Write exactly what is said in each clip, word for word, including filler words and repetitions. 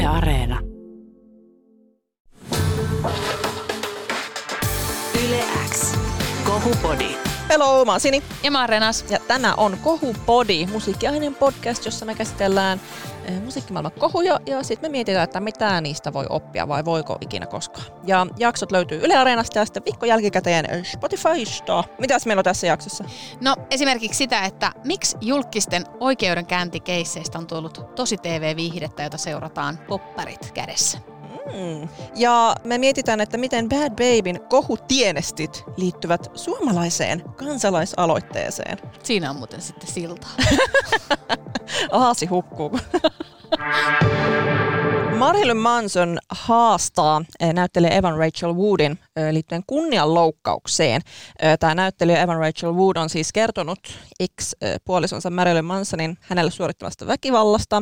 Yle Areena. Yle X. Kohupodi. Hello, mä oon Sini. Ja mä oon Renas. Ja tänään on Kohupodi, musiikkiaineen podcast, jossa me käsitellään eh, musiikkimaailman kohuja ja sitten me mietitään, että mitä niistä voi oppia vai voiko ikinä koskaan. Ja jaksot löytyy Yle Areenasta ja sitten viikko jälkikäteen Spotifysta. Mitäs meillä on tässä jaksossa? No esimerkiksi sitä, että miksi julkisten oikeudenkäyntikeisseistä on tullut tosi T V-viihdettä, jota seurataan popparit kädessä. Mm. Ja me mietitään, että miten Bad Babyn kohutienestit liittyvät suomalaiseen kansalaisaloitteeseen. Siinä on muuten sitten silta. Aasi hukkuu. Marilyn Manson haastaa näyttelijä Evan Rachel Woodin liittyen kunnianloukkaukseen. Tämä näyttelijä Evan Rachel Wood on siis kertonut ex-puolisonsa Marilyn Mansonin hänelle suorittamasta väkivallasta.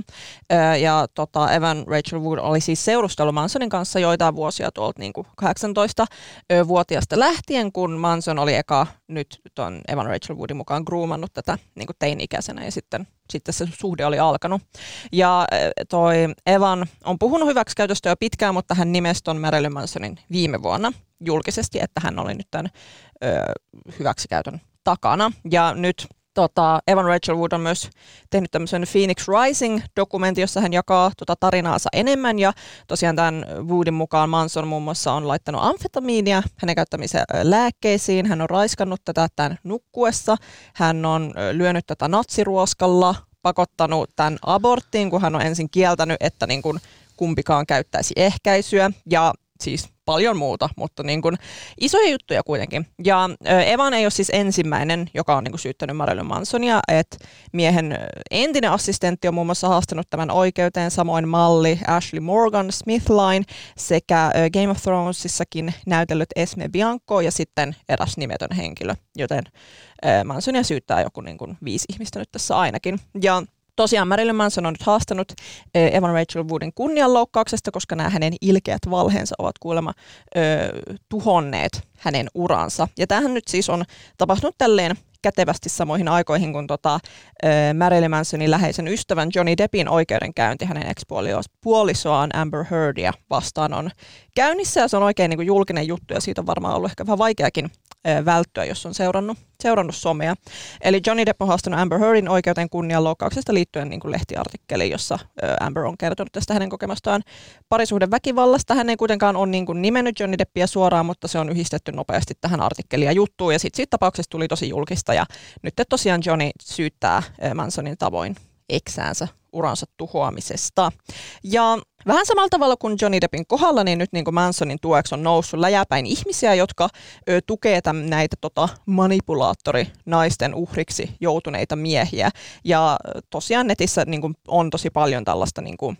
Ja tota, Evan Rachel Wood oli siis seurustellut Mansonin kanssa joitain vuosia tuolta niin kuin kahdeksantoistavuotiaasta lähtien, kun Manson oli eka nyt ton Evan Rachel Woodin mukaan groomannut tätä niin kuin teini-ikäisenä ja sitten Sitten se suhde oli alkanut. Ja toi Evan on puhunut hyväksikäytöstä jo pitkään, mutta hän nimesi ton Marilyn Mansonin viime vuonna julkisesti, että hän oli nyt tämän ö, hyväksikäytön takana. Ja nyt tota, Evan Rachel Wood on myös tehnyt tämmöisen Phoenix Rising-dokumentin, jossa hän jakaa tota tarinaansa enemmän. Ja tosiaan tämän Woodin mukaan Manson muun muassa on laittanut amfetamiinia hänen käyttämiseen lääkkeisiin. Hän on raiskannut tätä tämän nukkuessa. Hän on lyönyt tätä natsiruoskalla, pakottanut tämän aborttiin, kun hän on ensin kieltänyt, että niin kuin kumpikaan käyttäisi ehkäisyä. Ja siis paljon muuta, mutta niin kuin isoja juttuja kuitenkin. Ja Evan ei ole siis ensimmäinen, joka on niin kuin syyttänyt Marilyn Mansonia, että miehen entinen assistentti on muun muassa haastanut tämän oikeuteen, samoin malli Ashley Morgan Smithline sekä Game of Thronesissakin näytellyt Esme Bianco ja sitten eräs nimetön henkilö, joten Mansonia syyttää joku niin kuin viisi ihmistä nyt tässä ainakin. Ja tosiaan Marilyn Manson on nyt haastanut Evan Rachel Woodin kunnianloukkauksesta, koska nämä hänen ilkeät valheensa ovat kuulemma ö, tuhonneet hänen uransa. Ja tämähän nyt siis on tapahtunut tälleen kätevästi samoihin aikoihin, kun tota, ö, Marilyn Mansonin läheisen ystävän Johnny Deppin oikeudenkäynti hänen ex-puolisoaan Amber Heardia vastaan on käynnissä. Ja se on oikein niin kuin julkinen juttu ja siitä on varmaan ollut ehkä vähän vaikeakin ö, välttyä, jos on seurannut, seurannut somea. Eli Johnny Depp on haastanut Amber Heardin oikeuteen kunnianloukkauksesta liittyen niin kuin lehtiartikkeliin, jossa ö, Amber on kertonut tästä hänen kokemastaan parisuhdeväkivallasta. Hän ei kuitenkaan ole niin kuin nimennyt Johnny Deppia suoraan, mutta se on yhdistetty nopeasti tähän artikkeliin ja juttuun. Ja sitten siitä tapauksesta tuli tosi julkista. Ja nyt tosiaan Johnny syyttää Mansonin tavoin eksäänsä uransa tuhoamisesta. Ja vähän samalla tavalla kuin Johnny Deppin kohdalla, niin nyt niin kuin Mansonin tueksi on noussut läjäpäin ihmisiä, jotka ö, tukee tämän, näitä tota, manipulaattorinaisten uhriksi joutuneita miehiä. Ja tosiaan netissä niin kuin, on tosi paljon tällaista niin kuin,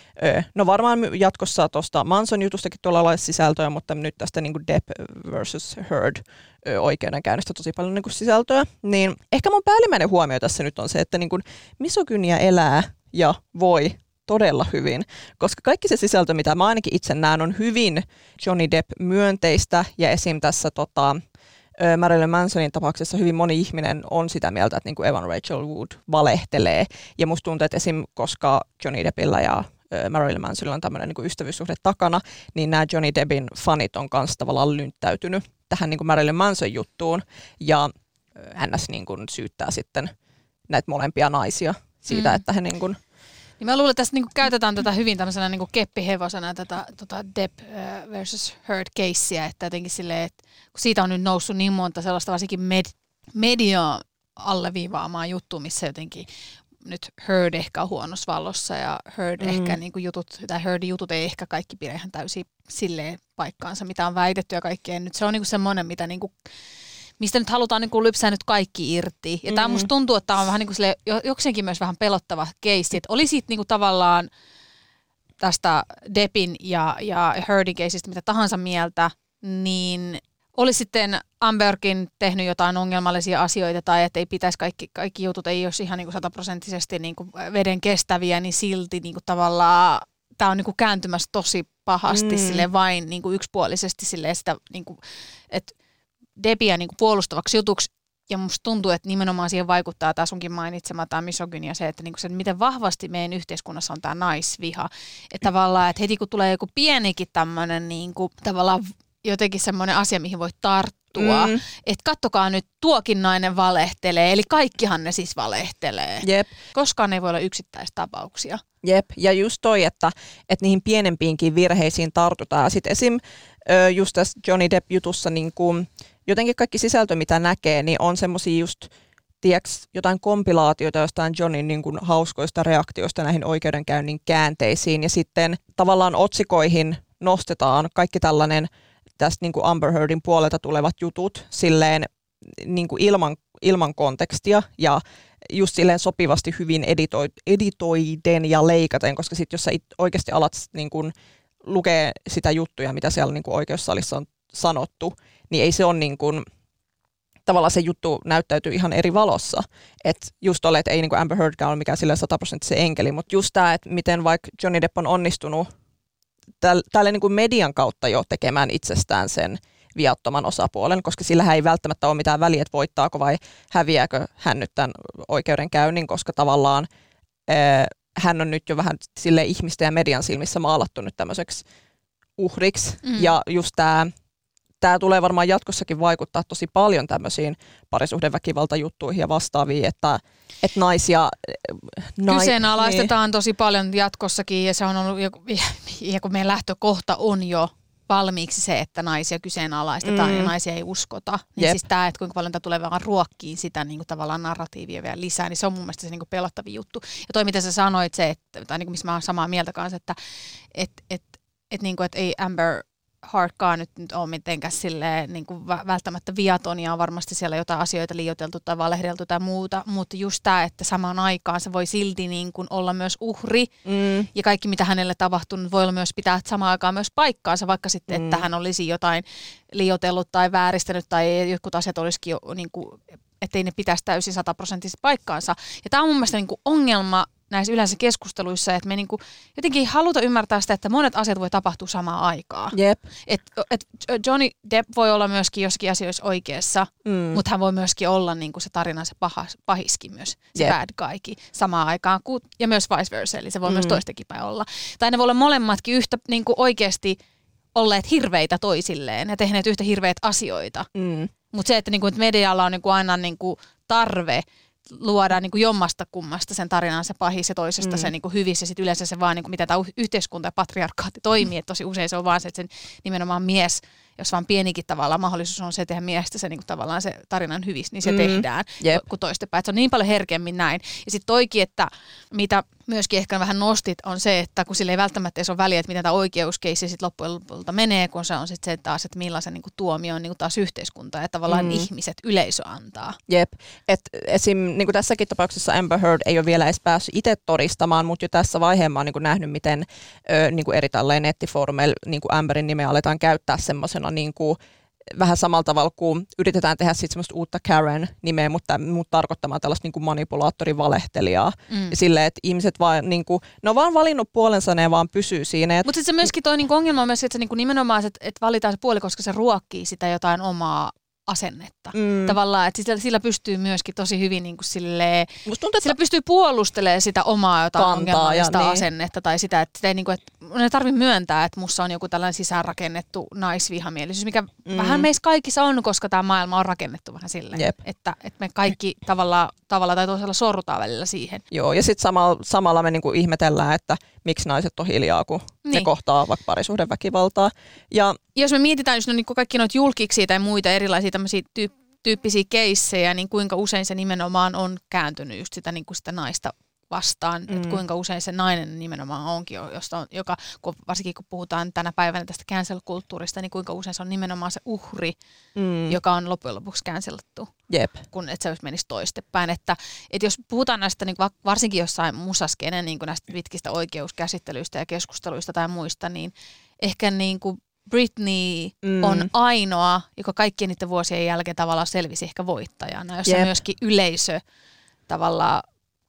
no varmaan jatkossa tuosta Manson-jutustakin tuolla lailla sisältöä, mutta nyt tästä niin kuin Depp versus Heard oikeudenkäynnistä tosi paljon niin kuin sisältöä. Niin ehkä mun päällimmäinen huomio tässä nyt on se, että niin kuin misogynia elää ja voi todella hyvin, koska kaikki se sisältö, mitä mä ainakin itse näen, on hyvin Johnny Depp myönteistä ja esim. Tässä tota, Marilyn Mansonin tapauksessa hyvin moni ihminen on sitä mieltä, että niin kuin Evan Rachel Wood valehtelee. Ja musta tuntuu, että esim. Koska Johnny Deppillä ja Marilyn Mansonilla on tämmöinen niin kuin ystävyyssuhde takana, niin nämä Johnny Deppin fanit on kanssa tavallaan lynttäytynyt tähän niin kuin Marilyn Manson juttuun. Ja hän niin kuin syyttää sitten näitä molempia naisia siitä, mm. että he niin kuin niin mä luulen, että tässä niinku käytetään tätä hyvin tämmöisenä niinku keppihevosena tätä tota Depp versus Heard casea, että jotenkin silleen, että kun siitä on nyt noussut niin monta sellaista varsinkin med- mediaa alleviivaamaa juttua, missä jotenkin nyt Heard ehkä on huonossa vallossa ja Heard mm. ehkä niinku jutut, tai Heardin jutut ei ehkä kaikki pidä ihan täysin silleen paikkaansa, mitä on väitetty ja kaikkea. Nyt se on niinku semmoinen, mitä niinku mistä nyt halutaan niin kuin lypsää nyt kaikki irti. Ja mm-hmm. tämä musta tuntuu, että tämä on vähän niin kuin sille, jokseenkin myös vähän pelottava keissi. Että oli siitä niin kuin tavallaan tästä Deppin ja, ja Heardin keisistä mitä tahansa mieltä, niin oli sitten Amberkin tehnyt jotain ongelmallisia asioita tai että ei pitäisi kaikki, kaikki jutut, ei olisi ihan niin kuin sataprosenttisesti niin kuin veden kestäviä, niin silti niin kuin tavallaan tämä on niin kuin kääntymässä tosi pahasti mm. sille vain niin kuin yksipuolisesti silleen sitä, niin kuin, että Deppiä niin kuin puolustavaksi jutuksi, ja musta tuntuu, että nimenomaan siihen vaikuttaa tämä sunkin mainitsema tämä misogynia, se, että niinku se, miten vahvasti meidän yhteiskunnassa on tämä naisviha. Että tavallaan, että heti kun tulee joku pienikin tämmöinen niinku, tavallaan jotenkin semmoinen asia, mihin voi tarttua, mm. että kattokaa nyt, tuokin nainen valehtelee, eli kaikkihan ne siis valehtelee. Jep. Koskaan ei voi olla yksittäistapauksia. Jep, ja just toi, että, että niihin pienempiinkin virheisiin tartutaan. Sitten esim. Just tässä Johnny Depp-jutussa niin kuin, jotenkin kaikki sisältö, mitä näkee, niin on semmoisia just, tiiäks, jotain kompilaatioita jostain Johnin niin kuin hauskoista reaktioista näihin oikeudenkäynnin käänteisiin, ja sitten tavallaan otsikoihin nostetaan kaikki tällainen tästä niin kuin Amber Heardin puolelta tulevat jutut silleen niin kuin ilman, ilman kontekstia, ja just silleen sopivasti hyvin editoi, editoiden ja leikaten, koska sitten jos sä it, oikeasti alat niin kun lukee sitä juttuja, mitä siellä niin kun oikeussalissa on sanottu, niin ei se ole niin kun, tavallaan se juttu näyttäytyy ihan eri valossa. Että just olet, että ei niin kun Amber Heardkään ole mikään silleen sataprosenttisen enkeli, mutta just tämä, että miten vaikka Johnny Depp on onnistunut tälle, tälle niin kun median kautta jo tekemään itsestään sen viattoman osapuolen, koska sillähän ei välttämättä ole mitään väliä, että voittaako vai häviääkö hän nyt tämän oikeudenkäynnin, koska tavallaan ää, hän on nyt jo vähän sille ihmisten ja median silmissä maalattu nyt tämmöiseksi uhriksi. Mm. Ja just tämä tää tulee varmaan jatkossakin vaikuttaa tosi paljon tämmöisiin parisuhdeväkivaltajuttuihin ja vastaaviin, että, että naisia... Nai, Kyseenalaistetaan niin. tosi paljon jatkossakin, ja se on ollut, ja kun meidän lähtökohta on jo valmiiksi se, että naisia kyseenalaistetaan mm. ja naisia ei uskota. Niin Jep. siis tämä, että kuinka paljon tämä tulee vaan ruokkiin sitä niin kuin tavallaan narratiivia vielä lisää, niin se on mun mielestä se niin kuin pelottavin juttu. Ja toi, mitä sä sanoit, se, että, tai niin kuin missä mä oon samaa mieltä kanssa, että et, et, et, niin kuin, että ei Amber Heardkaan nyt, nyt ole mitenkään silleen, niin kuin välttämättä viaton, ja on varmasti siellä jotain asioita liioiteltu tai valehdeltu tai muuta, mutta just tämä, että samaan aikaan se voi silti niin kuin olla myös uhri, mm. ja kaikki mitä hänelle tapahtunut voi olla myös pitää samaan aikaan myös paikkaansa, vaikka sitten, mm. että hän olisi jotain liioitellut tai vääristänyt tai jotkut asiat olisikin jo, niin kuin, ettei ne pitäisi täysin sataprosenttisesti paikkaansa. Ja tämä on mun mielestä niin kuin ongelma näissä yleensä keskusteluissa, että me niinku jotenkin haluta ymmärtää sitä, että monet asiat voi tapahtua samaan aikaan. Jep. Et, et Johnny Depp voi olla myöskin jossakin asioissa oikeassa, mm. mutta hän voi myöskin olla niinku se tarinan se paha, pahiskin myös, se Jep. bad guykin samaan aikaan, ja myös vice versa, eli se voi mm. myös toistakin päin olla. Tai ne voi olla molemmatkin yhtä niinku oikeasti olleet hirveitä toisilleen ja tehneet yhtä hirveitä asioita. Mm. Mutta se, että, niinku, että medialla on niinku aina niinku tarve luodaan niin kuin jommasta kummasta sen tarinan se pahis ja toisesta mm. se niin kuin hyvissä. Sitten yleensä se vaan, niin kuin, miten tämä yhteiskunta ja patriarkaatti toimii. Että tosi usein se on vaan se, että sen nimenomaan mies, jos vaan pienikin tavallaan mahdollisuus on se tehdä miestä se niin kuin tavallaan se tarinan hyvissä, niin se mm. tehdään yep. kuin toistepäin. Että se on niin paljon herkemmin näin. Ja sitten toikin, että mitä myöskin ehkä vähän nostit, on se, että kun sillä ei välttämättä edes ole väliä, että miten tämä oikeuskeissi sitten loppujen lopulta menee, kun se on sitten se taas, että millaisen niin kuin tuomio on niin kuin taas yhteiskunta ja tavallaan mm. ihmiset, yleisö antaa. Jep. Et esim. Niin kuin tässäkin tapauksessa Amber Heard ei ole vielä edes päässyt itse todistamaan, mutta jo tässä vaiheessa mä oon niin kuin nähnyt, miten ö, niin kuin eri tällainen nettifoorumeilla niin kuin Amberin nimeä aletaan käyttää semmoisena niin kuin vähän samalla tavalla kuin yritetään tehdä sitten semmoista uutta Karen-nimeä, mutta, mutta tarkoittamaan tällaista niin kuin manipulaattorivalehtelijaa. Mm. Silleen, että ihmiset vaan, niin kuin, ne on vaan valinnut puolensa, ne vaan pysyy siinä. Mutta sitten se myöskin toi niin ongelma on myös, että se niin kuin nimenomaan, että, että valitaan se puoli, koska se ruokkii sitä jotain omaa asennetta. Mm. Tavallaan, että sillä, sillä pystyy myöskin tosi hyvin niin kuin silleen, tuntuu, sillä pystyy puolustelemaan sitä omaa jotain ongelmallista niin. asennetta tai sitä, että, sitä ei, niin kuin, että ei tarvitse myöntää, että musta on joku tällainen sisäänrakennettu naisvihamielisyys, mikä mm. vähän meissä kaikissa on, koska tämä maailma on rakennettu vähän silleen, Jep. että, että me kaikki tavalla, tavalla tai toisella sorrutaan välillä siihen. Joo, ja sitten samalla, samalla me niin kuin ihmetellään, että miksi naiset on hiljaa, kun niin. ne kohtaa vaikka parisuhdeväkivaltaa. Ja jos me mietitään just no, niin kaikki noita julkiksi tai muita erilaisia tämmöisiä tyyp- tyyppisiä keissejä, niin kuinka usein se nimenomaan on kääntynyt just sitä, niin kuin sitä naista vastaan, mm. että kuinka usein se nainen nimenomaan onkin, josta on, joka, kun, varsinkin kun puhutaan tänä päivänä tästä cancel-kulttuurista, niin kuinka usein se on nimenomaan se uhri, mm. joka on loppujen lopuksi cancelattu, Jep. kun et se menisi toistepäin. Että, että jos puhutaan näistä niin varsinkin jossain musaskenen niin näistä pitkistä oikeuskäsittelyistä ja keskusteluista tai muista, niin ehkä niin kuin Britney mm. on ainoa, joka kaikkien niiden vuosien jälkeen tavallaan selvisi ehkä voittajana, jossa Jep. myöskin yleisö tavallaan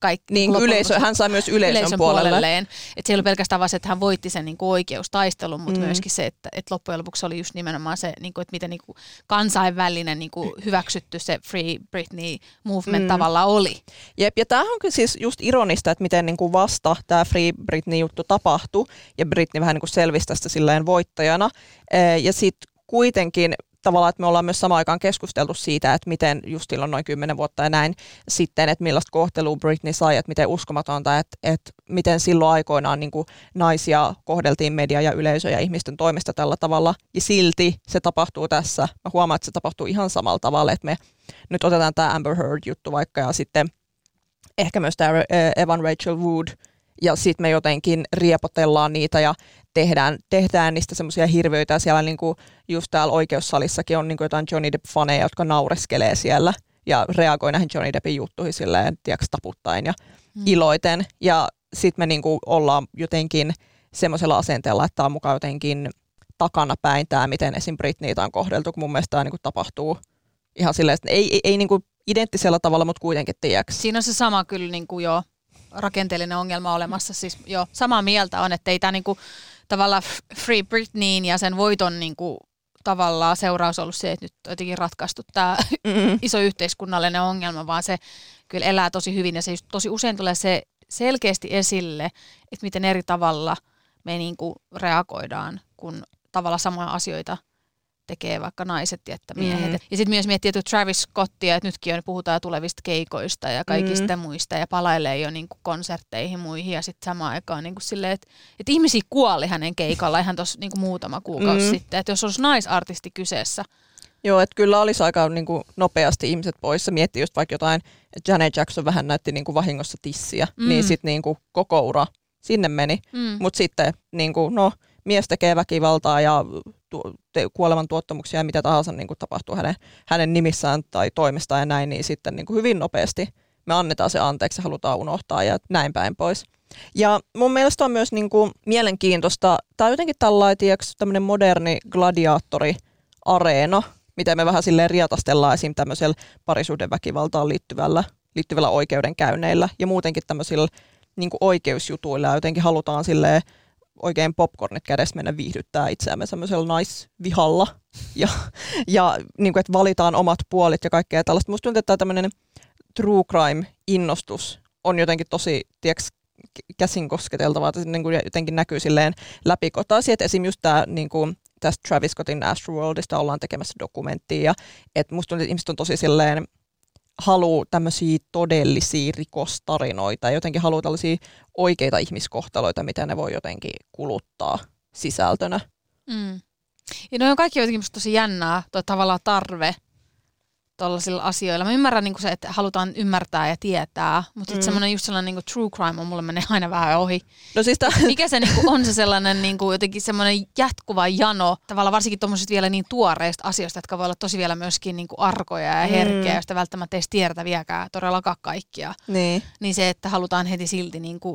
kaikki. Niin, yleisö, hän sai myös yleisön, yleisön puolelle. puolelleen. Että se ei ollut pelkästään vaan se, että hän voitti sen niin kuin oikeustaistelun, mutta Mm. myöskin se, että, että loppujen lopuksi oli just nimenomaan se, niin kuin, että miten niin kuin kansainvälinen niin kuin hyväksytty se Free Britney movement Mm. tavallaan oli. Jep, ja tämähän on kyllä siis just ironista, että miten niin kuin vasta tämä Free Britney-juttu tapahtui, ja Britney vähän niin kuin selvisi tästä silleen voittajana, ja sitten kuitenkin tavallaan, että me ollaan myös samaan aikaan keskusteltu siitä, että miten just silloin noin kymmenen vuotta ja näin sitten, että millaista kohtelua Britney sai, että miten uskomatonta, että, että miten silloin aikoinaan niin kuin naisia kohdeltiin media ja yleisö ja ihmisten toimesta tällä tavalla, ja silti se tapahtuu tässä. Mä huomaan, että se tapahtuu ihan samalla tavalla, että me nyt otetaan tämä Amber Heard-juttu vaikka, ja sitten ehkä myös tämä Evan Rachel Wood, ja sitten me jotenkin riepotellaan niitä ja tehdään, tehdään niistä semmoisia hirviöitä. Siellä niinku, just täällä oikeussalissakin on niinku jotain Johnny Depp-faneja, jotka naureskelee siellä ja reagoi näihin Johnny Deppin juttuihin silleen, tiedätkö, taputtaen ja mm. iloiten. Ja sitten me niinku ollaan jotenkin semmoisella asenteella, että tämä on mukaan jotenkin takanapäin tämä, miten esim. Britneytä on kohdeltu, kun mun mielestä tämä niinku tapahtuu ihan silleen, että ei, ei, ei niinku identtisellä tavalla, mutta kuitenkin tiedätkö. Siinä on se sama kyllä niin kuin jo rakenteellinen ongelma olemassa. Siis jo samaa mieltä on, että ei tämä niinku tavallaan Free Britneyin ja sen voiton niinku tavallaan seuraus ollut se, että nyt on jotenkin ratkaistu tämä mm-hmm. iso yhteiskunnallinen ongelma, vaan se kyllä elää tosi hyvin ja se just tosi usein tulee se selkeästi esille, että miten eri tavalla me niinku reagoidaan, kun tavallaan samoja asioita tekee vaikka naiset ja että miehet. Mm. Ja sitten myös miettii, että Travis Scottia, että nytkin on, puhutaan tulevista keikoista ja kaikista mm. muista ja palailee jo niin kuin konsertteihin muihin ja sitten samaan aikaan niin kuin silleen, että, että ihmisiä kuoli hänen keikalla ihan tuossa niin kuin muutama kuukausi mm. sitten, että jos olisi naisartisti kyseessä. Joo, että kyllä olisi aika niin kuin nopeasti ihmiset poissa. Miettii just vaikka jotain, että Janet Jackson vähän näytti niin kuin vahingossa tissiä, mm. niin sitten niin kuin koko ura sinne meni. Mm. Mutta sitten niin kuin, no, mies tekee väkivaltaa ja tu- te- kuolemantuottamuksia ja mitä tahansa niin kuin tapahtuu hänen, hänen nimissään tai toimestaan ja näin, niin sitten niin kuin hyvin nopeasti me annetaan se anteeksi ja halutaan unohtaa ja näin päin pois. Ja mun mielestä on myös niin kuin mielenkiintoista, tämä on jotenkin tällainen moderni gladiaattoriareena, miten me vähän silleen riatastellaan esim. Tämmöisellä parisuhdeväkivaltaan liittyvällä, liittyvällä oikeudenkäynneillä ja muutenkin tämmöisillä niin kuin oikeusjutuilla ja jotenkin halutaan silleen oikein popcornit kädessä mennä viihdyttää itseämme semmoisella naisvihalla ja, ja niin kuin, että valitaan omat puolit ja kaikkea tällaista. Musta tuntuu, että tämmöinen true crime-innostus on jotenkin tosi, tiedätkö, käsin kosketeltavaa, että se niin kuin jotenkin näkyy silleen läpikotaisin, että esim. Just tämä niin kuin tästä Travis Scottin Astroworldista ollaan tekemässä dokumenttia ja että musta tuntuu, että ihmiset on tosi silleen haluaa tämmöisiä todellisia rikostarinoita ja jotenkin haluaa tällaisia oikeita ihmiskohtaloita, mitä ne voi jotenkin kuluttaa sisältönä. Mm. Ja ne on kaikki jotenkin musta tosi jännää, toi tavallaan tarve tuollaisilla asioilla. Mä ymmärrän niin kuin se, että halutaan ymmärtää ja tietää, mutta sitten mm. semmoinen just sellainen niin kuin true crime on mulle menee aina vähän ohi. No siis t- Mikä se niin kuin on se sellainen niin kuin jotenkin semmoinen jatkuva jano, tavallaan varsinkin tuommoisista vielä niin tuoreista asioista, jotka voi olla tosi vielä myöskin niin kuin arkoja ja herkkiä, mm. joista välttämättä edes tiedetä vieläkään todellakaan kaikkia. Niin. Niin se, että halutaan heti silti niin kuin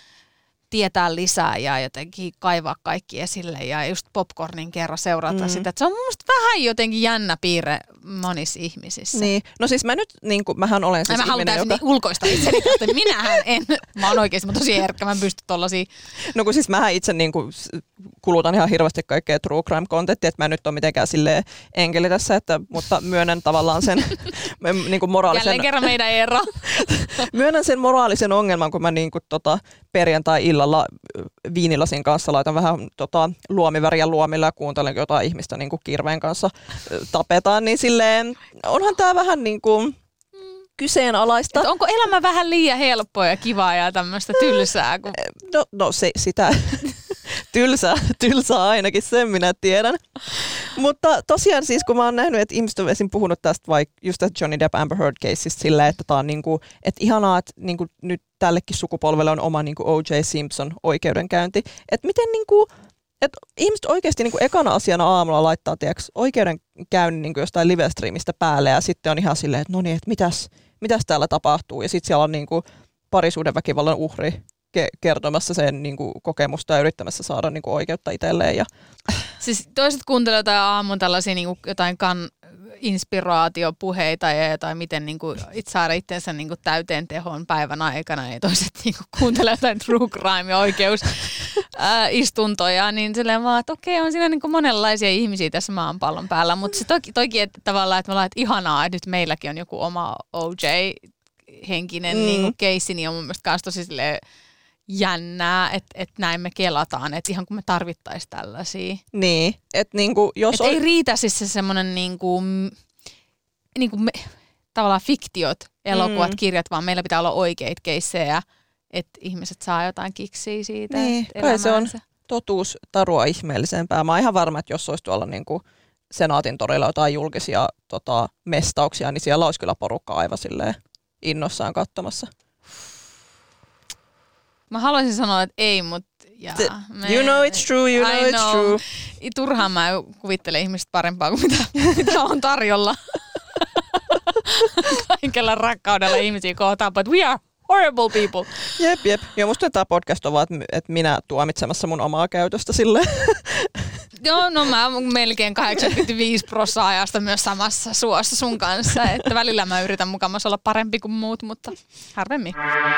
tietää lisää ja jotenkin kaivaa kaikki esille ja just popcornin kerran seurata mm. sitä. Että se on mun mielestä vähän jotenkin jännä piirre monissa ihmisissä. Niin. No siis mä nyt, niin kuin, mähän olen siis mä ihminen, haluan joka... niin ulkoista itseni, että minähän en. Mä oon oikeasti mä tosi herkkä, mä en pysty tollasia. No kun siis mähän itse niin kuin kulutan ihan hirveästi kaikkea true crime contenttia, että mä en nyt ole mitenkään silleen enkeli tässä, että, mutta myönnän tavallaan sen niin kuin moraalisen... Jälleen kerran meidän ero. Myönnän sen moraalisen ongelman, kun mä niin kuin, tota, perjantai-illalla viinilasin kanssa laitan vähän tota, luomiväriä luomilla ja kuuntelen jotain ihmistä niin kuin kirveen kanssa tapetaan, niin silleen onhan tää vähän niin kuin kyseenalaista. Et onko elämä vähän liian helppoa ja kivaa ja tämmöistä tylsää? Kun... No, no se, sitä tylsää, tylsää ainakin, sen minä tiedän. Mutta tosiaan siis, kun mä oon nähnyt, että ihmiset on esim. Puhunut tästä vaikka just tästä Johnny Depp Amber Heard caseista silleen, että tää on niinku, että ihanaa, että niinku nyt tällekin sukupolvelle on oma niinku O J Simpson oikeudenkäynti. Että miten niinku, että ihmiset oikeasti niinku ekana asiana aamulla laittaa tiiäks, oikeudenkäynnin niinku jostain livestreamista päälle ja sitten on ihan silleen, että no niin, että mitäs, mitäs täällä tapahtuu. Ja sitten siellä on niinku parisuhdeväkivallan uhri ke- kertomassa sen niinku kokemusta ja yrittämässä saada niinku oikeutta itselleen. Ja... Siis toiset kuuntelevat jotain aamun tällaisia niinku jotain kan, inspiraatiopuheita ja jotain, miten niin kuin, itse saada itsensä niin kuin täyteen tehoon päivän aikana ja toiset niin kuin, kuuntelee jotain true crime ja oikeusistuntoja, niin silleen vaan, että okei, on siinä niin kuin monenlaisia ihmisiä tässä maanpallon päällä, mutta se toki, toki että tavallaan, että me ollaan, että ihanaa, että nyt meilläkin on joku oma O J-henkinen mm. niin kuin keissi, niin on mun mielestä myös tosi silleen jännää, että et näin me kelataan, että ihan kun me tarvittaisiin tällaisia. Niin, että niinku, jos et on... ei riitä siis se semmoinen niinku, niinku me, tavallaan fiktiot, elokuvat, mm. kirjat, vaan meillä pitää olla oikeita keissejä, että ihmiset saa jotain kiksiä siitä. Niin, kai se on totuus tarua ihmeellisempää. Mä oon ihan varma, että jos olisi tuolla niinku Senaatin torilla jotain julkisia tota, mestauksia, niin siellä olisi kyllä porukka aivan silleen innossaan katsomassa. Mä haluaisin sanoa, että ei, mutta... Jaa, me, you know it's true, you know, know. it's true. Turhaan mä kuvittelen ihmistä parempaa kuin mitä, mitä on tarjolla. Kaikella rakkaudella ihmisiä kohtaan, but we are horrible people. Jep, jep. Ja musta tämä podcast on vaan, että minä tuomitsemassa mun omaa käytöstä silleen. Joo, no mä melkein kahdeksankymmentäviisi prosenttia ajasta myös samassa suossa sun kanssa, että välillä mä yritän mukamassa olla parempi kuin muut, mutta harvemmin.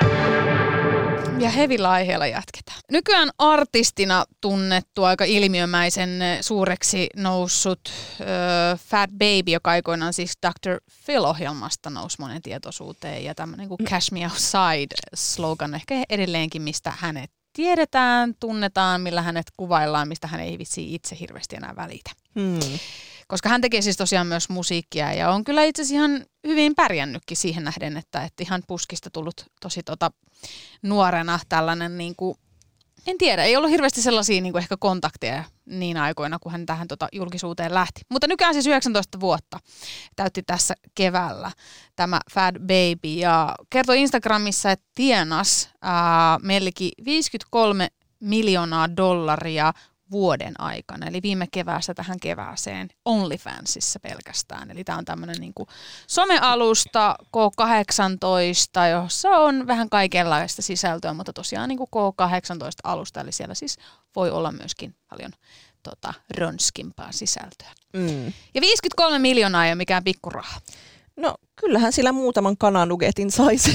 Ja hevillä aiheella jatketaan. Nykyään artistina tunnettu, aika ilmiömäisen suureksi noussut äh, Fat Baby, joka aikoinaan siis doctor Phil-ohjelmasta nousi monen tietoisuuteen, ja tämmöinen kuin Cash Me Outside-slogan ehkä edelleenkin, mistä hänet tiedetään, tunnetaan, millä hänet kuvaillaan, mistä hän ei vitsi itse hirveästi enää välitä. Hmm. Koska hän tekee siis tosiaan myös musiikkia ja on kyllä itse asiassa ihan hyvin pärjännytkin siihen nähden, että, että ihan puskista tullut tosi tota, nuorena tällainen, niin kuin, en tiedä, ei ollut hirveästi sellaisia niin kuin ehkä kontakteja niin aikoina, kun hän tähän tota, julkisuuteen lähti. Mutta nykyään siis yhdeksäntoista vuotta täytti tässä keväällä tämä Fat Baby ja kertoi Instagramissa, että tienas ää, melkein viisikymmentäkolme miljoonaa dollaria vuoden aikana, eli viime keväästä tähän kevääseen OnlyFansissa pelkästään. Eli tämä on tämmöinen niin kuin somealusta K kahdeksantoista, jossa on vähän kaikenlaista sisältöä, mutta tosiaan niin kuin K kahdeksantoista alusta, eli siellä siis voi olla myöskin paljon tota, ronskimpaa sisältöä. Mm. Ja viisikymmentäkolme miljoonaa ei ole mikään pikkuraha. No kyllähän sillä muutaman kananugetin saisi.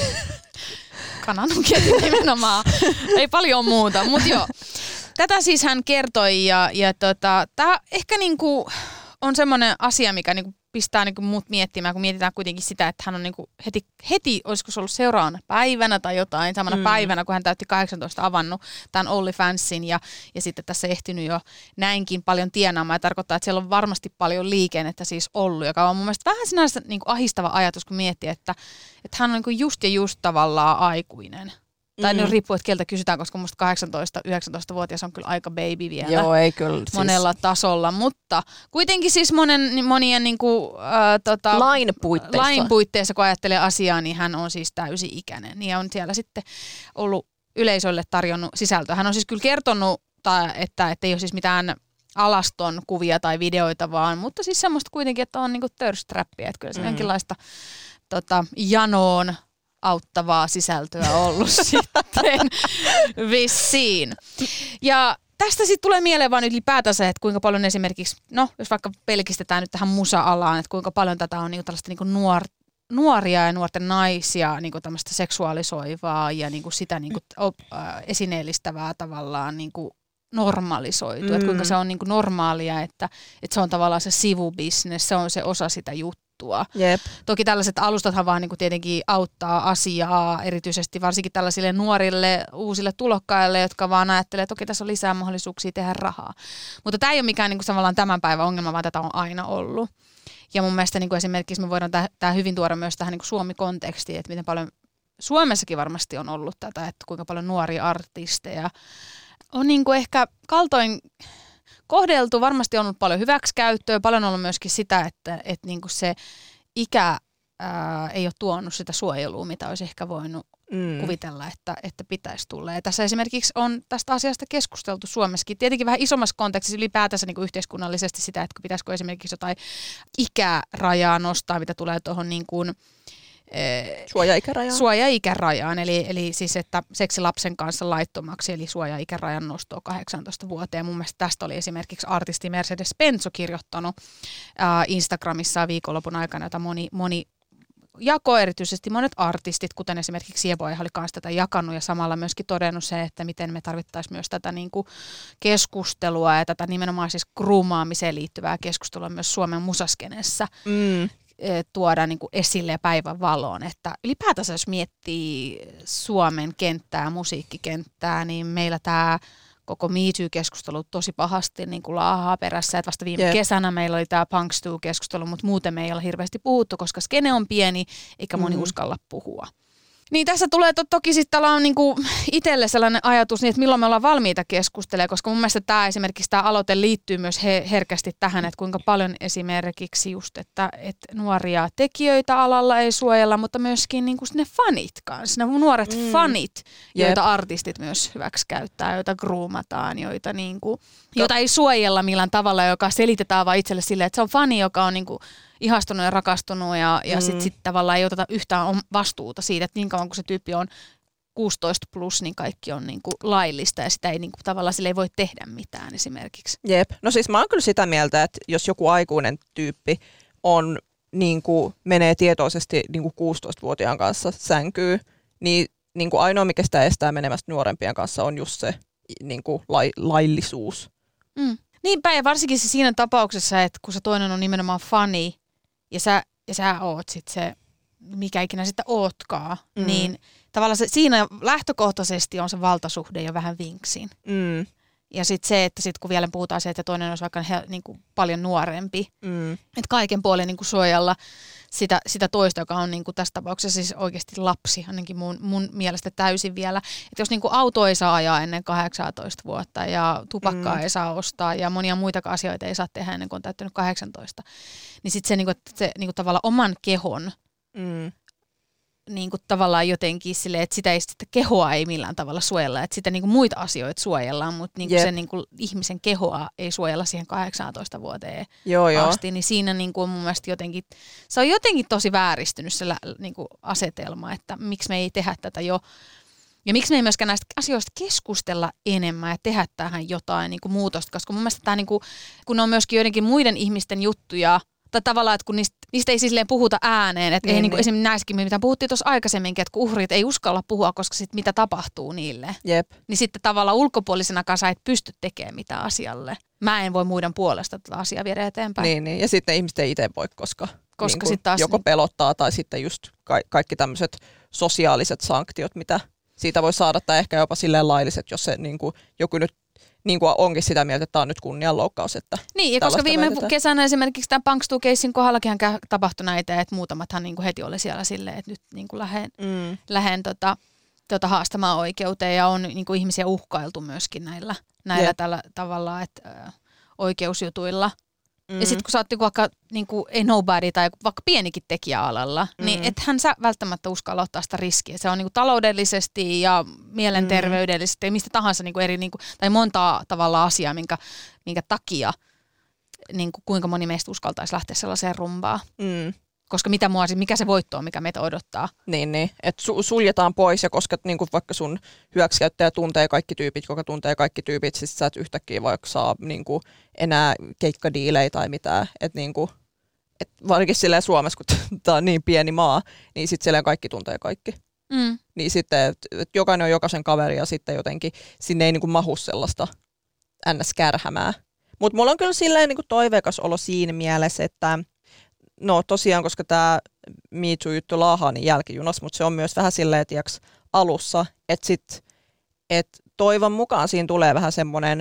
Kananugetin nimenomaan. Ei paljon muuta, mutta joo. Tätä siis hän kertoi ja, ja tota, tämä ehkä niinku on semmoinen asia, mikä niinku pistää niinku muut miettimään, kun mietitään kuitenkin sitä, että hän on niinku heti, heti, olisiko se ollut seuraavana päivänä tai jotain, samana mm. päivänä, kun hän täytti kahdeksantoista avannut tämän OnlyFansin ja, ja sitten tässä ehtinyt jo näinkin paljon tienaamaan. Ja tarkoittaa, että siellä on varmasti paljon liikennettä siis ollut, joka on mun mielestä vähän sinänsä niinku ahistava ajatus, kun miettii, että, että hän on niinku just ja just tavallaan aikuinen. Tai mm. ne riippuu, että keltä kysytään, koska musta kahdeksantoista-yhdeksäntoista-vuotias on kyllä aika baby vielä. Joo, ei kyllä. Monella siis tasolla, mutta kuitenkin siis monen, monien niin kuin, äh, tota, lain puitteissa. lain puitteissa, kun ajattelee asiaa, niin hän on siis täysi-ikäinen. Ja on siellä sitten ollut yleisölle tarjonnut sisältöä. Hän on siis kyllä kertonut, että, että ei ole siis mitään alaston kuvia tai videoita vaan, mutta siis semmoista kuitenkin, että on niin kuin thirst trappia, että kyllä se mm. jonkinlaista tota, janoon auttavaa sisältöä ollut sitten vissiin. Ja tästä sitten tulee mieleen vaan ylipäätänsä, että kuinka paljon esimerkiksi, no jos vaikka pelkistetään nyt tähän musa-alaan, että kuinka paljon tätä on niinku tällaista niinku nuor, nuoria ja nuorten naisia niinku tämmöistä seksuaalisoivaa ja niinku sitä niinku, äh, esineellistävää tavallaan niinku normalisoitu. Mm. Että kuinka se on niinku normaalia, että, että se on tavallaan se sivubisnes, se on se osa sitä juttua. Jep. Toki tällaiset alustathan vaan niin kuin tietenkin auttaa asiaa, erityisesti varsinkin tällaisille nuorille uusille tulokkaille, jotka vaan ajattelee, että toki tässä on lisää mahdollisuuksia tehdä rahaa. Mutta tämä ei ole mikään niin kuin tavallaan tämän päivän ongelma, vaan tätä on aina ollut. Ja mun mielestä niin kuin esimerkiksi me voidaan tämä hyvin tuoda myös tähän niin kuin Suomi-kontekstiin, että miten paljon Suomessakin varmasti on ollut tätä, että kuinka paljon nuoria artisteja on niin kuin ehkä kaltoin kohdeltu, varmasti on ollut paljon hyväksikäyttöä, paljon on ollut myöskin sitä, että, että niinku se ikä ää, ei ole tuonut sitä suojelua, mitä olisi ehkä voinut mm. kuvitella, että, että pitäisi tulla. Ja tässä esimerkiksi on tästä asiasta keskusteltu Suomessakin, tietenkin vähän isommassa kontekstissa ylipäätänsä niin kuin yhteiskunnallisesti sitä, että pitäisikö esimerkiksi jotain ikärajaa nostaa, mitä tulee tuohon niin kuin Suoja-ikärajaan. Suoja-ikärajaan, eli, eli siis, että seksi lapsen kanssa laittomaksi, eli suoja-ikärajan nostoa kahdeksantoista vuoteen. Mun mielestä tästä oli esimerkiksi artisti Mercedes Benzo kirjoittanut äh, Instagramissa viikonlopun aikana, jota moni, moni jako, erityisesti monet artistit, kuten esimerkiksi Sieboja oli kanssa tätä jakanut ja samalla myöskin todennut se, että miten me tarvittaisiin myös tätä niin kuin keskustelua ja tätä nimenomaan siis groomaamiseen liittyvää keskustelua myös Suomen musaskenessä. Mm. tuoda niin kuin esille ja päivän valoon, että ylipäätänsä jos miettii Suomen kenttää, musiikkikenttää, niin meillä tämä koko Me Too-keskustelu tosi pahasti niin kuin laahaa perässä, että vasta viime yep. kesänä meillä oli tämä Punks Too-keskustelu, mutta muuten me ei ole hirveästi puhuttu, koska skene on pieni, eikä moni mm. uskalla puhua. Niin tässä tulee to- toki sitten täällä on niinku itselle sellainen ajatus, niin että milloin me ollaan valmiita keskustelemaan, koska mun mielestä tämä esimerkiksi tämä aloite liittyy myös he- herkästi tähän, että kuinka paljon esimerkiksi just, että, että nuoria tekijöitä alalla ei suojella, mutta myöskin niinku ne fanit kanssa, ne nuoret mm. fanit, joita yep. artistit myös hyväksi käyttää, joita groomataan, joita, niinku, joita ei suojella millään tavalla, joka selitetään vaan itselle silleen, että se on fani, joka on niinku ihastunut ja rakastunut ja, ja mm. sitten sit tavallaan ei oteta yhtään vastuuta siitä, että niin kauan kun se tyyppi on kuusitoista plus, niin kaikki on niinku laillista ja sitä ei niinku, tavallaan sille ei voi tehdä mitään esimerkiksi. Jep. No siis mä oon kyllä sitä mieltä, että jos joku aikuinen tyyppi on, niinku, menee tietoisesti niinku kuusitoistavuotiaan kanssa sänkyy, niin niinku ainoa mikä sitä estää menemästä nuorempien kanssa on just se niinku, lai, laillisuus. Mm. Niinpä ja varsinkin se siinä tapauksessa, että kun se toinen on nimenomaan fani, ja sä, ja sä oot sit se, mikä ikinä sitä ootkaan, mm. niin tavallaan se, siinä lähtökohtaisesti on se valtasuhde jo vähän vinksin. Mm. Ja sitten se, että sit kun vielä puhutaan se, että toinen olisi vaikka he, niin kuin paljon nuorempi, mm. että kaiken puolen niin kuin suojella sitä, sitä toista, joka on niin kuin tässä tapauksessa siis oikeasti lapsi, ainakin mun, mun mielestä täysin vielä. Että jos niin kuin auto ei saa ajaa ennen kahdeksantoista vuotta ja tupakkaa mm. ei saa ostaa ja monia muita asioita ei saa tehdä ennen kuin on täyttänyt kahdeksantoista, niin sitten se, niin kuin, se niin kuin tavallaan oman kehon mm. niin kuin tavallaan jotenkin silleen, että sitä, ei, sitä kehoa ei millään tavalla suojella, että sitä niin kuin muita asioita suojellaan, mutta niin kuin sen niin kuin ihmisen kehoa ei suojella siihen kahdeksantoista vuoteen joo, joo. asti, niin siinä niin kuin mun mielestä jotenkin, se on jotenkin tosi vääristynyt se niin kuin asetelma, että miksi me ei tehdä tätä jo, ja miksi me ei myöskään näistä asioista keskustella enemmän ja tehdä tähän jotain niin kuin muutosta, koska mun mielestä tämä, niin kuin, kun ne on myöskin joidenkin muiden ihmisten juttuja, tai tavallaan, että kun niistä, niistä ei silleen puhuta ääneen, että niin, ei niin kuin esimerkiksi näissäkin, mitä puhuttiin tuossa aikaisemminkin, että kun uhrit ei uskalla puhua, koska sitten mitä tapahtuu niille, Jep. niin sitten tavallaan ulkopuolisena kanssa et pysty tekemään mitään asialle. Mä en voi muiden puolesta tätä asiaa viedä eteenpäin. Niin, niin. Ja sitten ihmiset ei itse voi, koska, koska niin taas, joko pelottaa tai sitten just ka- kaikki tämmöiset sosiaaliset sanktiot, mitä siitä voi saada, tai ehkä jopa silleen lailliset, jos se niin kuin, joku nyt niin kuin onkin sitä mieltä, että tämä on nyt kunnianloukkaus. Että niin, ja koska viime väitetään. Kesänä esimerkiksi tämän Punks Too-keissin kohdallakin tapahtui näitä, että muutamathan niin kuin heti oli siellä silleen, että nyt niin kuin lähden, mm. lähden tota, tota haastamaan oikeuteen, ja on niin kuin ihmisiä uhkailtu myöskin näillä, näillä tällä tavalla, että ö, oikeusjutuilla. Mm. Ja sitten kun sä oot vaikka niin kuin, ei nobody tai vaikka pienikin tekijä alalla, mm. niin ethän sä välttämättä uskalla ottaa sitä riskiä. Se on niin kuin, taloudellisesti ja mielenterveydellisesti ja mistä tahansa niin kuin, eri, niin kuin, tai montaa tavalla asiaa, minkä, minkä takia niin kuin, kuinka moni meistä uskaltaisi lähteä sellaiseen rumbaan. Mm. Koska mitä mua, mikä se voitto on, mikä meitä odottaa. Niin, niin. Että su- suljetaan pois ja koska niin kuin vaikka sun hyväksikäyttäjä tuntee kaikki tyypit, joka tuntee kaikki tyypit, siis sä et yhtäkkiä vaikka saa niin kuin, enää keikkadiilejä tai mitään. Että niin kuin, et varsinkin silleen Suomessa, kun tämä on niin pieni maa, niin sitten silleen kaikki tuntee kaikki. Mm. Niin sitten, että jokainen on jokaisen kaveri ja sitten jotenkin sinne ei niin kuin mahu sellaista ns-kärhämää. Mutta mulla on kyllä silleen niin kuin toiveikas olo siinä mielessä, että no tosiaan, koska tämä Me Too-juttu laahaa niin jälkijunassa, mutta se on myös vähän silleen, tiiäks, alussa, että sit, et toivon mukaan siinä tulee vähän semmoinen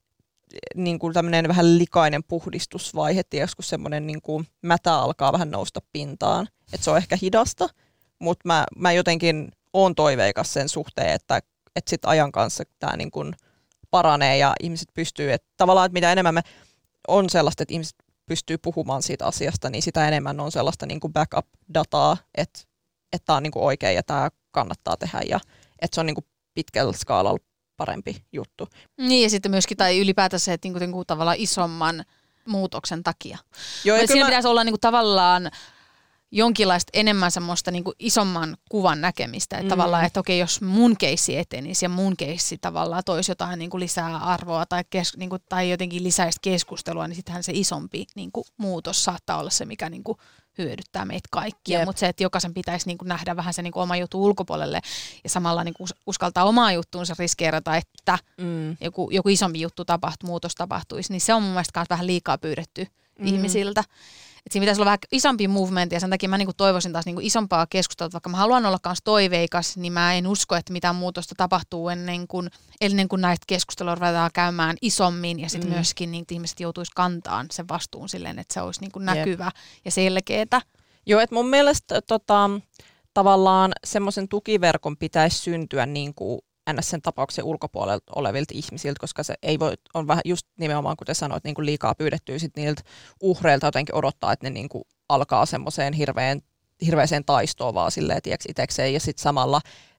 niin kuin tämmöinen vähän likainen puhdistusvaihe, tiiäks, kun semmoinen niin kuin mätä alkaa vähän nousta pintaan. Että se on ehkä hidasta, mutta mä, mä jotenkin oon toiveikas sen suhteen, että et sit ajan kanssa tämä niin kuin paranee ja ihmiset pystyy, että tavallaan, että mitä enemmän me on sellaista, että ihmiset pystyy puhumaan siitä asiasta, niin sitä enemmän on sellaista niin kuin backup-dataa, että että tämä on niin kuin oikein ja tämä kannattaa tehdä ja että se on niin kuin pitkällä skaalalla parempi juttu. Niin ja sitten myöskin tai ylipäätänsä, että niin kuin tavallaan isomman muutoksen takia. Joo, siinä mä... pitäisi olla niin kuin tavallaan jonkinlaista enemmän semmoista niin kuin isomman kuvan näkemistä. Että mm. tavallaan, että okei, jos mun keissi etenisi ja mun keissi tavallaan toisi jotain niin kuin lisää arvoa tai, kes, niin kuin, tai jotenkin lisäistä keskustelua, niin sittenhän se isompi niin kuin muutos saattaa olla se, mikä niin kuin hyödyttää meitä kaikkia. Mutta se, että jokaisen pitäisi niin kuin nähdä vähän se niin kuin oma juttu ulkopuolelle ja samalla niin kuin uskaltaa omaa juttuunsa riskeerata, että mm. joku, joku isompi juttu tapahtuu, muutos tapahtuisi, niin se on mun mielestä myös vähän liikaa pyydetty mm. ihmisiltä. Että siinä pitäisi olla vähän isompi movement ja sen takia mä niinku toivoisin taas niinku isompaa keskustelua, vaikka mä haluan olla myös toiveikas, niin mä en usko, että mitään muutosta tapahtuu ennen kuin, ennen kuin näistä keskustelua ruvetaan käymään isommin ja sitten mm. myöskin niin ihmiset joutuisi kantaan sen vastuun silleen, että se olisi niinku näkyvä yep. ja selkeätä. Joo, että mun mielestä tota, tavallaan semmoisen tukiverkon pitäisi syntyä niin kuin ns. Sen tapauksen ulkopuolelta olevilta ihmisiltä, koska se ei voi, on vähän just nimenomaan, kuten sanoit, niin kuin liikaa pyydettyä sit niiltä uhreilta jotenkin odottaa, että ne niin kuin alkaa semmoiseen hirveän, hirveäseen taistoon vaan silleen, tiiäks, itekseen, ja sitten samalla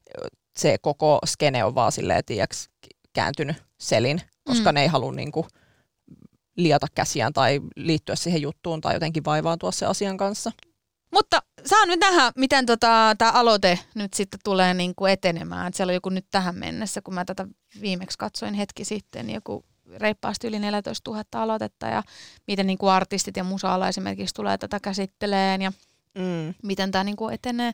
se koko skene on vaan silleen, tiiäks, kääntynyt selin, koska mm. ne ei halua niin kuin liata käsiään tai liittyä siihen juttuun tai jotenkin vaivaantua se asian kanssa. Mutta saa nyt nähdä, miten tota, tämä aloite nyt sitten tulee niinku etenemään. Et siellä on joku nyt tähän mennessä, kun mä tätä viimeksi katsoin hetki sitten, niin joku reippaasti yli neljätoistatuhatta aloitetta ja miten niinku artistit ja musa-ala esimerkiksi tulee tätä käsitteleen ja mm. miten tämä niinku etenee.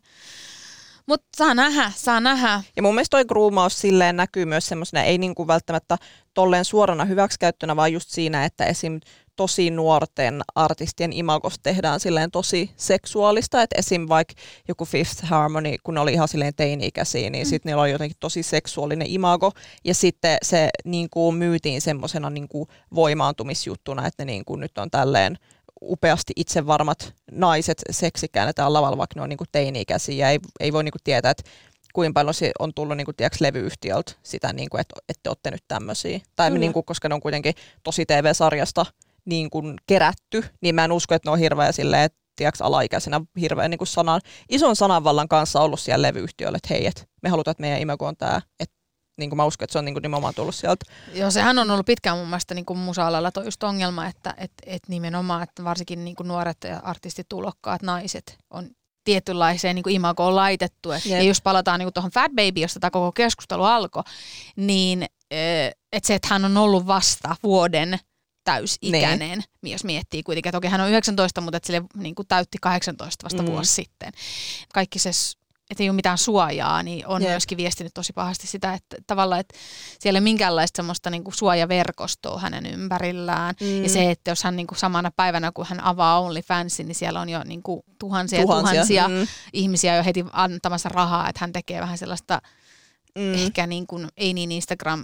Mutta saa nähdä, saa nähdä. Ja mun mielestä toi groomaus silleen näkyy myös semmoisena, ei niinku välttämättä tolleen suorana hyväksikäyttönä, vaan just siinä, että esim. Tosi nuorten artistien imagosta tehdään silleen tosi seksuaalista, että esim. Vaikka joku Fifth Harmony, kun ne oli ihan silleen teini-ikäisiä, niin mm. sitten niillä oli jotenkin tosi seksuaalinen imago, ja sitten se niin kuin myytiin semmoisena niin kuin voimaantumisjuttuna, että ne niin kuin nyt on tälleen upeasti itsevarmat naiset seksikään täällä lavalla, vaikka ne on niin kuin teini-ikäisiä, ja ei, ei voi niin kuin tietää, että kuinka paljon se on tullut niin kuin, tiedätkö, levyyhtiöltä sitä, niin kuin, että ette olette nyt tämmöisiä. Tai mm. niin kuin, koska ne on kuitenkin tosi T V-sarjasta niin kuin kerätty, niin mä en usko, että ne on hirveä silleen, että tiedätkö, alaikäisenä hirveän niin kuin sanan, ison sananvallan kanssa ollut siellä levyyhtiöllä, että hei, et me halutaan, että meidän imago on tämä, että niin kuin mä uskon, että se on niin kuin nimenomaan tullut sieltä. Joo, sehän on ollut pitkään mun mielestä niin kuin musa-alalla toi just ongelma, että et, et nimenomaan, että varsinkin niin kuin nuoret ja artistitulokkaat naiset on tietynlaiseen niin kuin imagoon laitettu. Et, ja jos palataan niin kuin tuohon Fat Baby, josta tämä koko keskustelu alkoi, niin että se, että hän on ollut vasta vuoden täysikäinen, niin. Jos miettii kuitenkin, että okei, hän on yhdeksäntoista, mutta että sille niin kuin täytti kahdeksantoista vasta mm. vuosi sitten. Kaikki se, että ei ole mitään suojaa, niin on yeah. myöskin viestinyt tosi pahasti sitä, että tavallaan, että siellä ei ole minkäänlaista semmoista niin kuin suojaverkostoa hänen ympärillään. Mm. Ja se, että jos hän niin kuin samana päivänä, kun hän avaa OnlyFansin, niin siellä on jo niin kuin tuhansia, tuhansia, tuhansia mm. ihmisiä jo heti antamassa rahaa, että hän tekee vähän sellaista mm. ehkä niin kuin, ei niin Instagram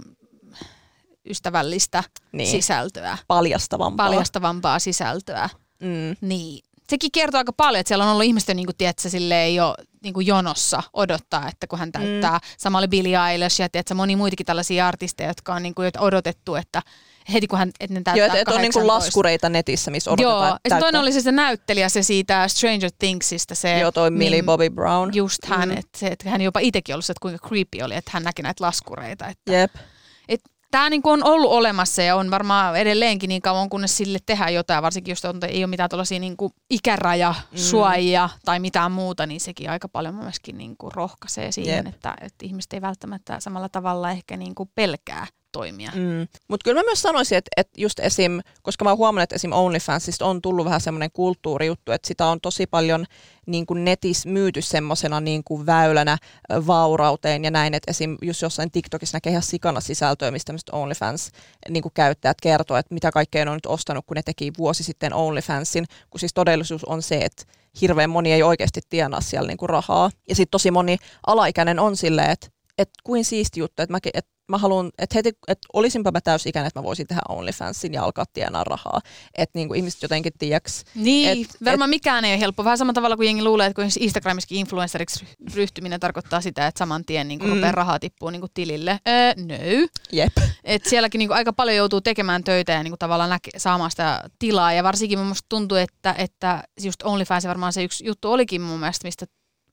ystävällistä niin. sisältöä. Paljastavampaa. Paljastavampaa sisältöä. Mm. Niin. Sekin kertoo aika paljon, että siellä on ollut ihmisten niin kuin, tiedätkö, silleen jo niin kuin jonossa odottaa, että kun hän täyttää. Mm. Sama oli Billie Eilish ja tiedätkö, moni muitakin tällaisia artisteja, jotka on niin kuin, odotettu, että heti kun hän että ne täyttää Joo, että on niin kuin laskureita netissä, missä odotetaan. Joo, ja toinen oli se, se näyttelijä, se siitä Stranger Thingsista. Se, Joo, toi Millie Bobby Brown. Just hän, mm. että, se, että hän jopa itsekin ollut se, että kuinka creepy oli, että hän näki näitä laskureita. Että, Jep. Että tämä niin on ollut olemassa ja on varmaan edelleenkin niin kauan, kunnes sille tehdään jotain, varsinkin jos on, ei ole mitään tuollaisia niin ikärajasuojia mm. tai mitään muuta, niin sekin aika paljon myöskin niin kuin rohkaisee siihen, että, että ihmiset ei välttämättä samalla tavalla ehkä niin kuin pelkää toimia. Mm. Mutta kyllä mä myös sanoisin, että, että just esim, koska mä oon huomannut, että esim OnlyFansista on tullut vähän semmoinen kulttuurijuttu, että sitä on tosi paljon niin kuin netissä myyty semmoisena niin kuin väylänä vaurauteen ja näin, että esim just jossain TikTokissa näkee ihan sikana sisältöä, mistä tämmöiset OnlyFans niin kuin käyttäjät kertoo, että mitä kaikkea ne on nyt ostanut, kun ne teki vuosi sitten OnlyFansin, kun siis todellisuus on se, että hirveän moni ei oikeasti tienaa siellä niin kuin rahaa. Ja sitten tosi moni alaikäinen on silleen, että että kuin siisti juttu, että, mäkin, että mä haluan, että heti, että olisinpa mä täysikäinen, että mä voisin tehdä OnlyFansin ja alkaa tienaa rahaa. Että niinku ihmiset jotenkin tiiäks. Niin, et, varmaan et, mikään ei ole helppo. Vähän samalla tavalla kuin jengi luulee, että kun Instagramissakin influenceriksi ryhtyminen tarkoittaa sitä, että saman tien niinku mm. rupeaa rahaa tippuu niinku tilille. Öö, no. Jep. Et sielläkin niinku aika paljon joutuu tekemään töitä ja niinku tavallaan näke, saamaan sitä tilaa. Ja varsinkin mun mielestä tuntuu, että, että just OnlyFans varmaan se yksi juttu olikin mun mielestä, mistä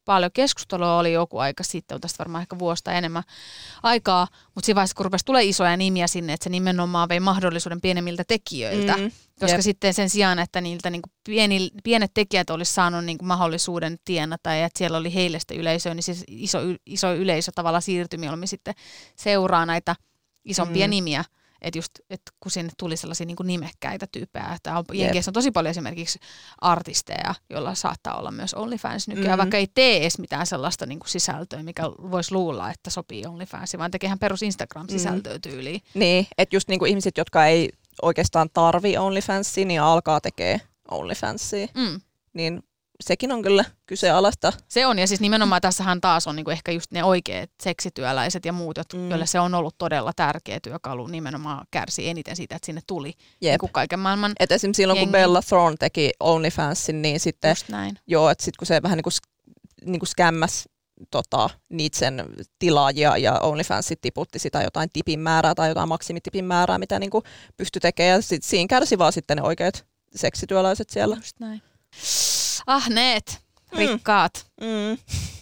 paljon keskustelua oli joku aika sitten, on tästä varmaan ehkä vuosta enemmän aikaa, mutta siinä vaiheessa, kun rupesi tulee isoja nimiä sinne, että se nimenomaan vei mahdollisuuden pienemmiltä tekijöiltä, mm, koska jep. sitten sen sijaan, että niiltä niin kuin pieni, pienet tekijät olisi saanut niin kuin mahdollisuuden tienata ja että siellä oli heille sitä yleisöä, niin siis iso, iso yleisö tavallaan siirtymielmi sitten seuraa näitä isompia mm. nimiä. Että just, että kun sinne tuli sellaisia niin kuin nimekkäitä tyyppejä, että Jenkeissä on tosi paljon esimerkiksi artisteja, joilla saattaa olla myös OnlyFans nykyään, mm-hmm. vaikka ei tee edes mitään sellaista niin kuin sisältöä, mikä voisi luulla, että sopii OnlyFansiin, vaan tekee ihan perus Instagram-sisältöä mm-hmm. tyyliin. Niin, että just niin kuin ihmiset, jotka ei oikeastaan tarvi OnlyFansia, niin alkaa tekee OnlyFansia, mm. niin sekin on kyllä kyseenalaista. Se on, ja siis nimenomaan tässähän taas on niinku ehkä just ne oikeat seksityöläiset ja muut, mm. joille se on ollut todella tärkeä työkalu, nimenomaan kärsi eniten siitä, että sinne tuli niinku kaiken maailman et esimerkiksi silloin, jengi. Kun Bella Thorne teki OnlyFansin, niin sitten, just näin. Joo, että sitten kun se vähän niin kuin, niin kuin skämmäs tota, niitä sen tilaajia ja OnlyFansit tiputti sitä jotain tipin määrää tai jotain maksimitipin määrää, mitä niin kuin pystyi tekemään, ja sitten siinä kärsi vaan sitten ne oikeat seksityöläiset siellä. Just näin. Ahneet, rikkaat. Mm. Mm.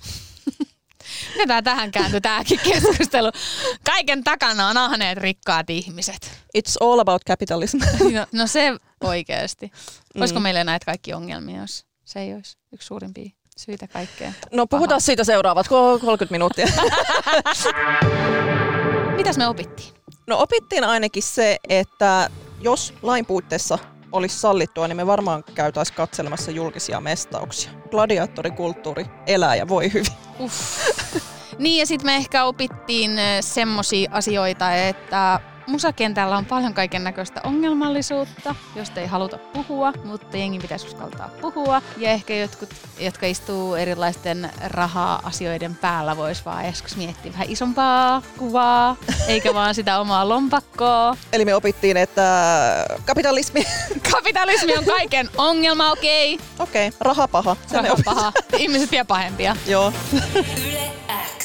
Mitä tähän kääntyi tämäkin keskustelu? Kaiken takana on ahneet, rikkaat ihmiset. It's all about capitalism. no, no se oikeasti. Mm. Olisiko meillä näitä kaikki ongelmia, jos se ei olisi yksi suurimpia syitä kaikkeen? No puhutaan pahaa. Siitä seuraavat kolmekymmentä minuuttia. Mitäs me opittiin? No opittiin ainakin se, että jos lain puitteissa olisi sallittua, niin me varmaan käytäisiin katselemassa julkisia mestauksia. Gladiaattorikulttuuri elää ja voi hyvin. Uff. Niin, ja sitten me ehkä opittiin semmosia asioita, että musakentällä on paljon kaiken näköistä ongelmallisuutta, josta ei haluta puhua, mutta jengi pitäisi uskaltaa puhua. Ja ehkä jotkut, jotka istuu erilaisten raha-asioiden päällä, vois vaan joskus miettiä vähän isompaa kuvaa, eikä vaan sitä omaa lompakkoa. Eli me opittiin, että kapitalismi... Kapitalismi on kaiken ongelma, okei. Okay. Okei, okay. Raha paha. Raha paha. Ihmiset vielä pahempia. Joo. Yle X.